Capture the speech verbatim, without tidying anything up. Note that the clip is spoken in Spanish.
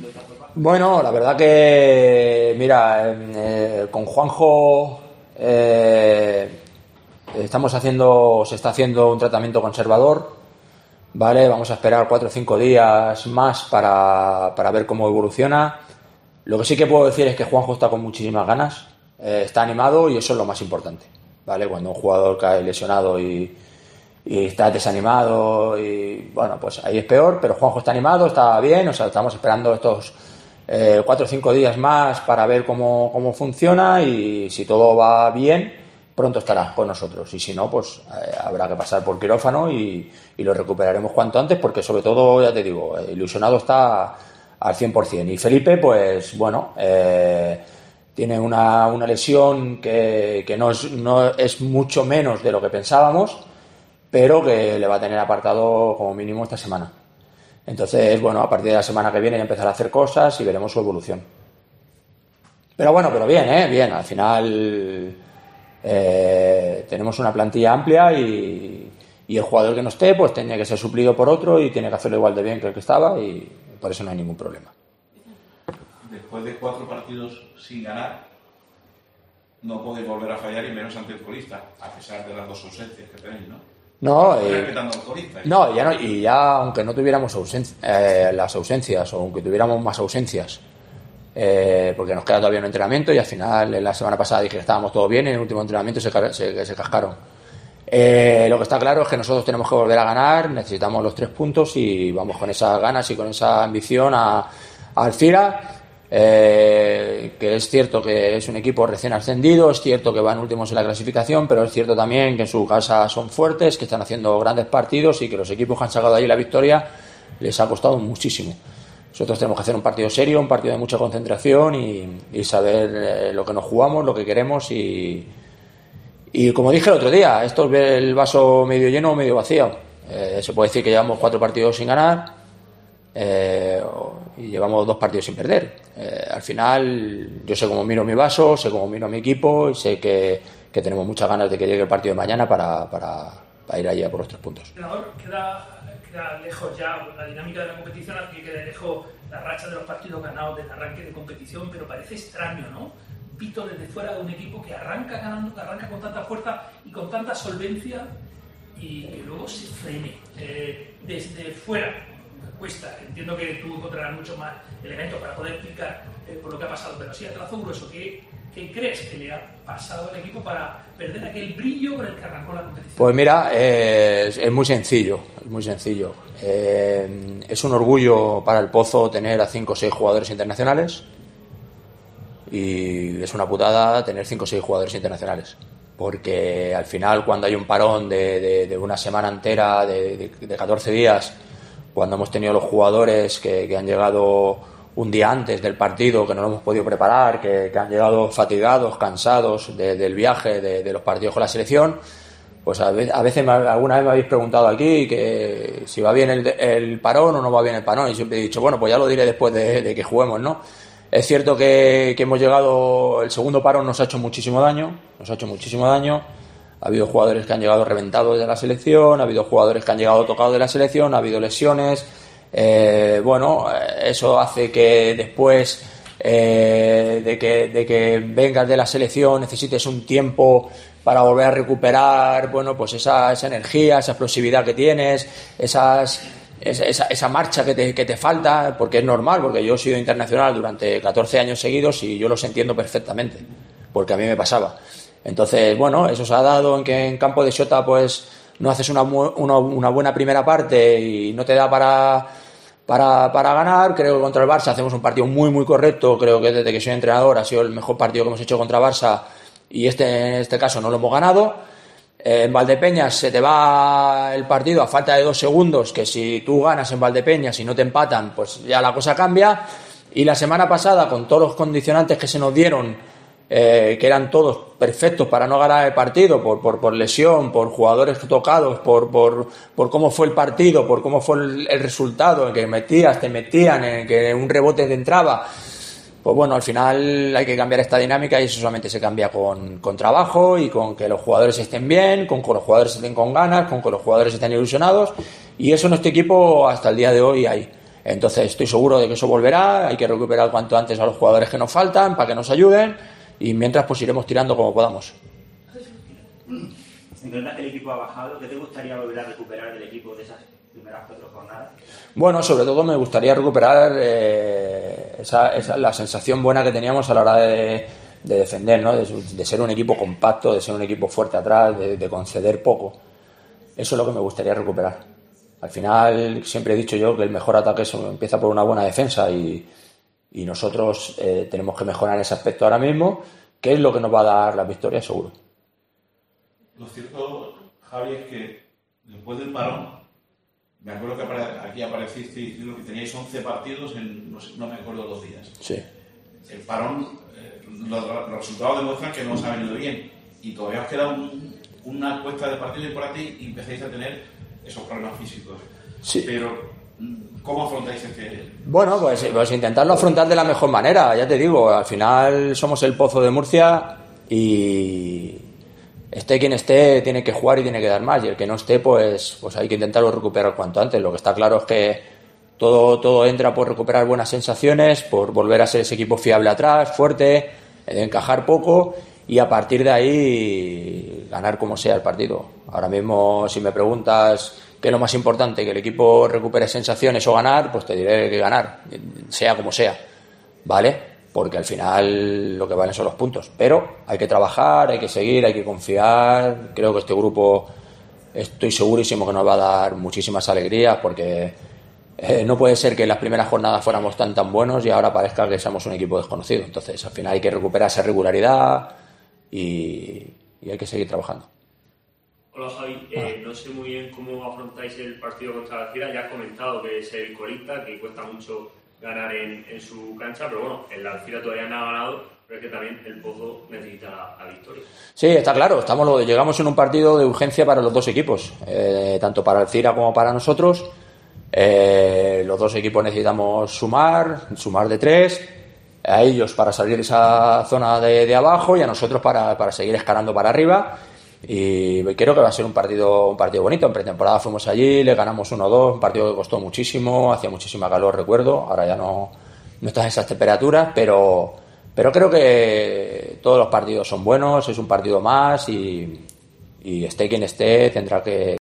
de esta forma? Bueno, la verdad que, mira, eh, con Juanjo eh, estamos haciendo, se está haciendo un tratamiento conservador, ¿vale? Vamos a esperar cuatro o cinco días más para, para ver cómo evoluciona. Lo que sí que puedo decir es que Juanjo está con muchísimas ganas, eh, está animado y eso es lo más importante, ¿vale? Cuando un jugador cae lesionado y, y está desanimado y bueno, pues ahí es peor, pero Juanjo está animado, está bien, o sea, estamos esperando estos eh, cuatro o cinco días más para ver cómo, cómo funciona y si todo va bien, pronto estará con nosotros y si no, pues eh, habrá que pasar por quirófano y, y lo recuperaremos cuanto antes porque sobre todo, ya te digo, eh, ilusionado está al cien por ciento y Felipe, pues bueno, eh, tiene una, una lesión que, que no, es, no es mucho menos de lo que pensábamos, pero que le va a tener apartado como mínimo esta semana. Entonces, bueno, a partir de la semana que viene ya empezará a hacer cosas y veremos su evolución. Pero bueno, pero bien, ¿eh? Bien, al final eh, tenemos una plantilla amplia y, y el jugador que no esté, pues tiene que ser suplido por otro y tiene que hacerlo igual de bien que el que estaba y por eso no hay ningún problema. Después de cuatro partidos sin ganar, no podéis volver a fallar y menos ante el colista, a pesar de las dos ausencias que tenéis, ¿no? No, eh, respetando al colista. no, ya no, y ya aunque no tuviéramos ausen- eh, las ausencias o aunque tuviéramos más ausencias, eh, porque nos queda todavía un entrenamiento y al final la semana pasada dije que estábamos todo bien y en el último entrenamiento se, ca- se, se cascaron. Eh, lo que está claro es que nosotros tenemos que volver a ganar, necesitamos los tres puntos y vamos con esas ganas y con esa ambición a, a Alcira. Eh, que es cierto que es un equipo recién ascendido, es cierto que van últimos en la clasificación, pero es cierto también que en su casa son fuertes, que están haciendo grandes partidos y que los equipos que han sacado ahí la victoria les ha costado muchísimo. Nosotros tenemos que hacer un partido serio, un partido de mucha concentración y, y saber eh, lo que nos jugamos, lo que queremos y, y como dije el otro día, esto es ver el vaso medio lleno o medio vacío. Eh, se puede decir que llevamos cuatro partidos sin ganar eh, y llevamos dos partidos sin perder. Eh, al final yo sé cómo miro mi vaso, sé cómo miro mi equipo y sé que, que tenemos muchas ganas de que llegue el partido de mañana para, para, para ir allí a por los tres puntos. Queda, queda lejos ya la dinámica de la competición, aquí queda lejos la racha de los partidos ganados del arranque de competición, pero parece extraño, ¿no? Pito desde fuera de un equipo que arranca ganando, que arranca con tanta fuerza y con tanta solvencia y que luego se frene eh, desde fuera. Cuesta, entiendo que tú encontrarás mucho más elementos para poder explicar eh, por lo que ha pasado, pero así a trazo grueso, ¿qué, ¿qué crees que le ha pasado al equipo para perder aquel brillo con el que arrancó la competición? Pues mira, eh, es, es muy sencillo, es muy sencillo. Eh, es un orgullo para el Pozo tener a cinco o seis jugadores internacionales y es una putada tener cinco o seis jugadores internacionales. Porque al final, cuando hay un parón de, de, de una semana entera, de, de, de catorce días, cuando hemos tenido los jugadores que, que han llegado un día antes del partido, que no lo hemos podido preparar, que, que han llegado fatigados, cansados de, del viaje, de, de los partidos con la selección, pues a veces, a veces alguna vez me habéis preguntado aquí que si va bien el, el parón o no va bien el parón, y siempre he dicho, bueno, pues ya lo diré después de, de que juguemos, ¿no? Es cierto que, que hemos llegado, el segundo parón nos ha hecho muchísimo daño, nos ha hecho muchísimo daño. Ha habido jugadores que han llegado reventados de la selección, ha habido jugadores que han llegado tocados de la selección, ha habido lesiones. Eh, bueno, eso hace que después eh, de, que, de que vengas de la selección necesites un tiempo para volver a recuperar, bueno, pues esa, esa energía, esa explosividad que tienes, esas, esa, esa, esa marcha que te, que te falta, porque es normal, porque yo he sido internacional durante catorce años seguidos y yo los entiendo perfectamente, porque a mí me pasaba. Entonces, bueno, eso se ha dado en que en campo de Xota pues no haces una, una, una buena primera parte y no te da para, para, para ganar. Creo que contra el Barça hacemos un partido muy, muy correcto. Creo que desde que soy entrenador ha sido el mejor partido que hemos hecho contra Barça y este, en este caso no lo hemos ganado. Eh, en Valdepeñas se te va el partido a falta de dos segundos, que si tú ganas en Valdepeñas y no te empatan, pues ya la cosa cambia. Y la semana pasada, con todos los condicionantes que se nos dieron, Eh, que eran todos perfectos para no ganar el partido por, por, por lesión, por jugadores tocados, por, por, por cómo fue el partido, por cómo fue el, el resultado, en que metías, te metían, en que un rebote te entraba. Pues bueno, al final hay que cambiar esta dinámica y eso solamente se cambia con, con trabajo y con que los jugadores estén bien, con que los jugadores estén con ganas, con que los jugadores estén ilusionados, y eso en este equipo hasta el día de hoy hay. Entonces estoy seguro de que eso volverá, hay que recuperar cuanto antes a los jugadores que nos faltan para que nos ayuden y mientras pues iremos tirando como podamos. En verdad que el equipo ha bajado, ¿qué te gustaría volver a recuperar del equipo de esas primeras cuatro jornadas? Bueno, sobre todo me gustaría recuperar eh, esa, esa, la sensación buena que teníamos a la hora de, de defender, ¿no? de, de ser un equipo compacto, de ser un equipo fuerte atrás, de, de conceder poco. Eso es lo que me gustaría recuperar. Al final, siempre he dicho yo que el mejor ataque empieza por una buena defensa y, y nosotros eh, tenemos que mejorar en ese aspecto ahora mismo, que es lo que nos va a dar la victoria seguro. Lo cierto, Javi, es que después del parón, me acuerdo que aquí apareciste diciendo que teníais once partidos en, no, sé, no me acuerdo los días. Sí. El parón, eh, los, los resultados demuestran que no os ha venido bien y todavía os queda un, una cuesta de partidos por aquí y empezáis a tener esos problemas físicos. Sí. Pero, ¿cómo afrontáis este...? Bueno, pues, pues intentarlo afrontar de la mejor manera, ya te digo, al final somos el Pozo de Murcia y... esté quien esté, tiene que jugar y tiene que dar más, y el que no esté, pues, pues hay que intentarlo recuperar cuanto antes. Lo que está claro es que todo, todo entra por recuperar buenas sensaciones, por volver a ser ese equipo fiable atrás, fuerte, de encajar poco y a partir de ahí ganar como sea el partido. Ahora mismo, si me preguntas qué es lo más importante, que el equipo recupere sensaciones o ganar, pues te diré que ganar, sea como sea, ¿vale? Porque al final lo que valen son los puntos. Pero hay que trabajar, hay que seguir, hay que confiar. Creo que este grupo, estoy segurísimo que nos va a dar muchísimas alegrías porque eh, no puede ser que en las primeras jornadas fuéramos tan tan buenos y ahora parezca que somos un equipo desconocido. Entonces al final hay que recuperar esa regularidad y, y hay que seguir trabajando. Hola Javi, eh, no sé muy bien cómo afrontáis el partido contra la Alcira. Ya has comentado que es el colista, que cuesta mucho ganar en, en su cancha, pero bueno, el Alcira todavía no ha ganado, pero es que también el Pozo necesita la, la victoria. Sí, está claro, estamos, llegamos en un partido de urgencia para los dos equipos, eh, tanto para Alcira como para nosotros. Eh, los dos equipos necesitamos sumar, sumar de tres, a ellos para salir de esa zona de, de abajo y a nosotros para, para seguir escalando para arriba. Y creo que va a ser un partido un partido bonito. En pretemporada fuimos allí, le ganamos uno dos, un partido que costó muchísimo, hacía muchísima calor, recuerdo, ahora ya no, no están esas temperaturas, pero, pero creo que todos los partidos son buenos, es un partido más y, y esté quien esté tendrá que